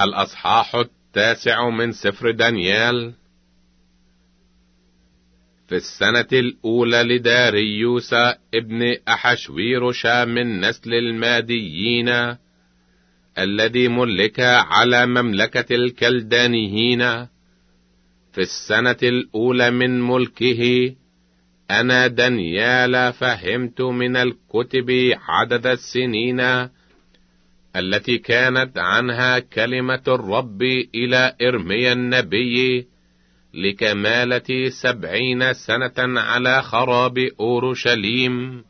الأصحاح 9 من سفر دانيال. في السنة الأولى لداريوس ابن أحشويروش من نسل الماديين، الذي ملك على مملكة الكلدانيين، في السنة الأولى من ملكه، أنا دانيال فهمت من الكتب عدد السنين التي كانت عنها كلمة الرب إلى إرميا النبي، لكمالة 70 سنة على خراب أورشليم.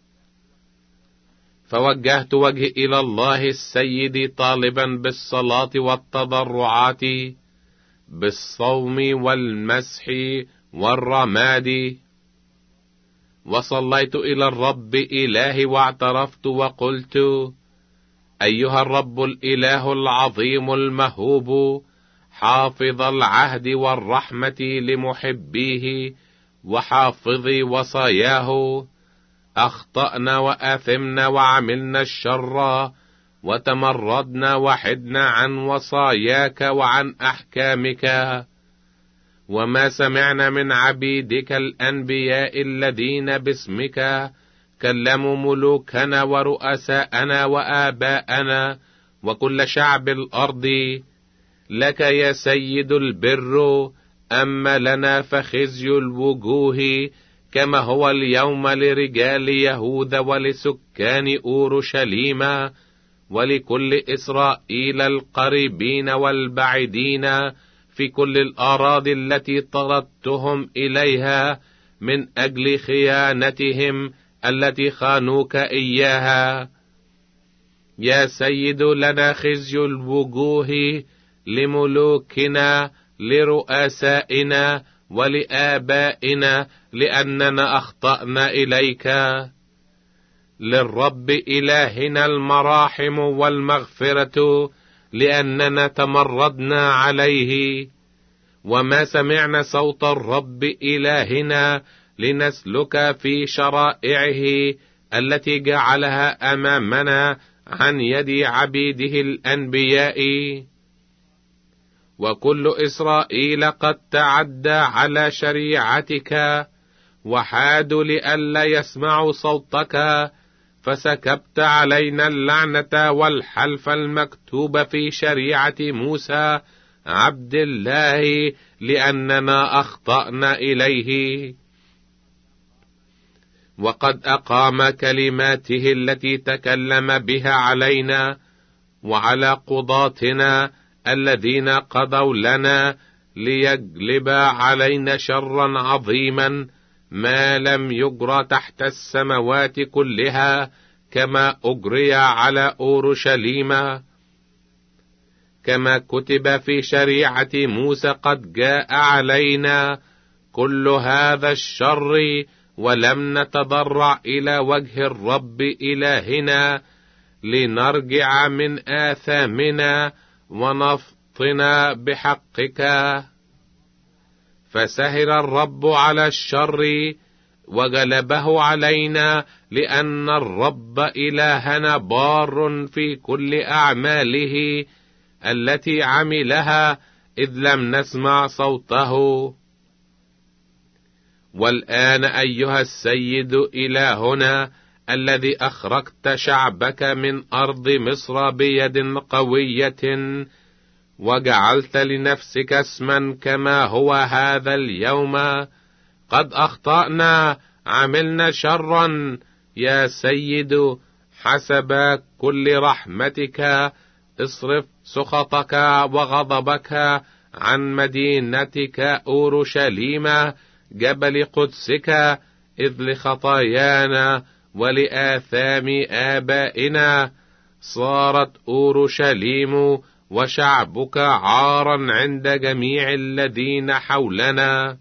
فوجهت وجهي إلى الله السيد طالبا بالصلاة والتضرعات، بالصوم والمسح والرماد، وصليت إلى الرب إلهي واعترفت وقلت: أيها الرب الإله العظيم المهوب، حافظ العهد والرحمة لمحبيه وحافظي وصاياه، أخطأنا وآثمنا وعملنا الشر وتمردنا وحدنا عن وصاياك وعن أحكامك، وما سمعنا من عبيدك الأنبياء الذين باسمك كلموا ملوكنا ورؤساءنا وآباءنا وكل شعب الأرض. لك يا سيد البر، أما لنا فخزي الوجوه كما هو اليوم لرجال يهوذا ولسكان أورشليم ولكل إسرائيل القريبين والبعيدين في كل الأراضي التي طردتهم إليها من أجل خيانتهم التي خانوك إياها. يا سيد، لنا خزي الوجوه لملوكنا لرؤسائنا ولآبائنا، لأننا أخطأنا إليك. للرب إلهنا المراحم والمغفرة، لأننا تمردنا عليه، وما سمعنا صوت الرب إلهنا لنسلك في شرائعه التي جعلها أمامنا عن يد عبيده الأنبياء. وكل إسرائيل قد تعدى على شريعتك وحادوا لئلا يسمعوا صوتك، فسكبت علينا اللعنة والحلف المكتوب في شريعة موسى عبد الله، لأننا أخطأنا إليه. وقد أقام كلماته التي تكلم بها علينا وعلى قضاتنا الذين قضوا لنا، ليجلب علينا شرا عظيما ما لم يجرى تحت السماوات كلها، كما أجري على أورشليم. كما كتب في شريعة موسى قد جاء علينا كل هذا الشر، ولم نتضرع إلى وجه الرب إلهنا لنرجع من آثامنا ونفطن بحقك. فسهر الرب على الشر وغلبه علينا، لأن الرب إلهنا بار في كل أعماله التي عملها، إذ لم نسمع صوته. والآن أيها السيد إلهنا، الذي أخرجت شعبك من أرض مصر بيد قوية، وجعلت لنفسك اسما كما هو هذا اليوم، قد أخطأنا عملنا شرا. يا سيد، حسب كل رحمتك اصرف سخطك وغضبك عن مدينتك أورشليم جبل قدسك، إذ لخطايانا ولآثام آبائنا صارت أورشليم وشعبك عارا عند جميع الذين حولنا.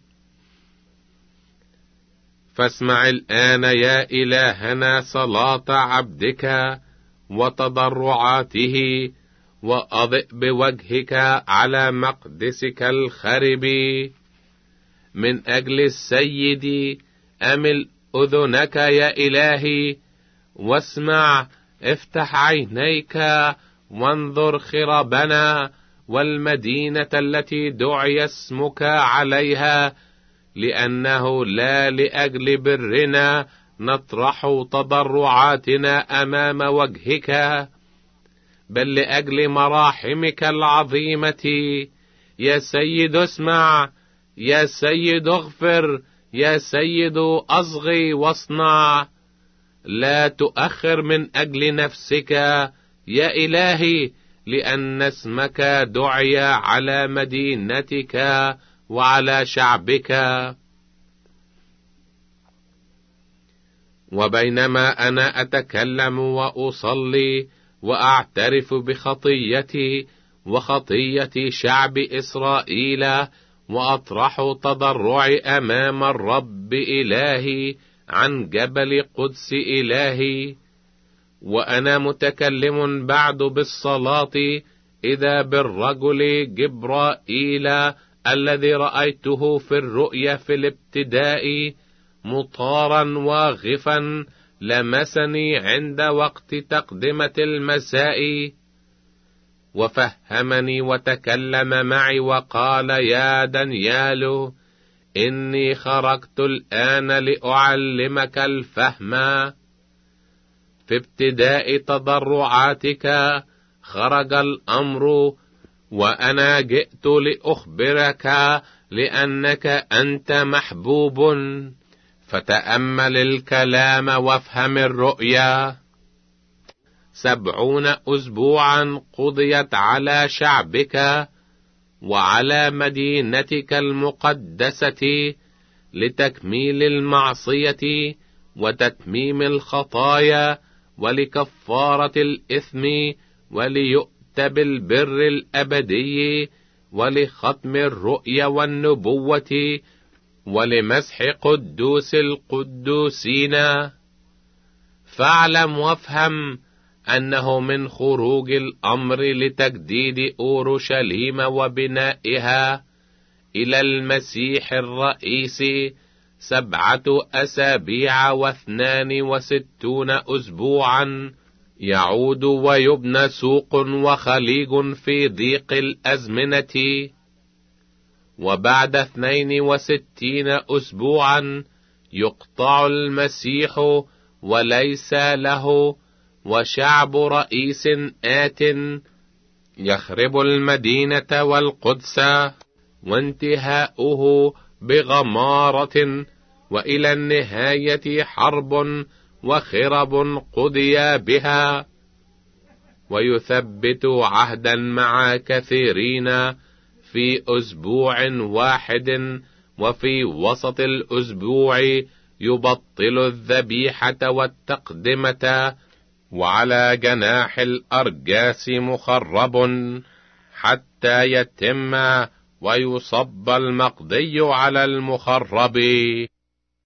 فاسمع الآن يا إلهنا صلاة عبدك وتضرعاته، وأضئ بوجهك على مقدسك الخرب. من أجل السيد أمل أذنك يا إلهي واسمع، افتح عينيك وانظر خرابنا والمدينة التي دعي اسمك عليها، لأنه لا لأجل برنا نطرح تضرعاتنا أمام وجهك، بل لأجل مراحمك العظيمة. يا سيد اسمع، يا سيد اغفر، يا سيد أصغي واصنع. لا تؤخر من أجل نفسك يا إلهي، لأن اسمك دعي على مدينتك وعلى شعبك. وبينما أنا أتكلم وأصلي وأعترف بخطيتي وخطية شعب إسرائيل، وأطرح تضرعي أمام الرب إلهي عن جبل قدس إلهي، وأنا متكلم بعد بالصلاة، إذا بالرجل جبرائيل الذي رأيته في الرؤيا في الابتداء مطارا واغفا لمسني عند وقت تقدمة المساء، وفهمني وتكلم معي وقال: يا دانيال، إني خرجت الآن لأعلمك الفهم. في ابتداء تضرعاتك خرج الأمر، وأنا جئت لأخبرك لأنك أنت محبوب. فتأمل الكلام وافهم الرؤيا. 70 أسبوعا قضيت على شعبك وعلى مدينتك المقدسة لتكميل المعصية وتتميم الخطايا ولكفارة الإثم وليؤت بالبر الأبدي ولختم الرؤيا والنبوة ولمسح قدوس القدوسين. فاعلم وافهم أنه من خروج الأمر لتجديد أورشليم وبنائها إلى المسيح الرئيس 7 أسابيع و62 أسبوعا، يعود ويبنى سوق وخليج في ضيق الأزمنة. وبعد 62 أسبوعا يقطع المسيح وليس له، وشعب رئيس آت يخرب المدينة والقدس، وانتهاؤه بغمارة، وإلى النهاية حرب وخرب قضي بها. ويثبت عهدا مع كثيرين في أسبوع واحد، وفي وسط الأسبوع يبطل الذبيحة والتقدمة، وعلى جناح الأرجاس مخرب حتى يتم ويصب المقضي على المخرب.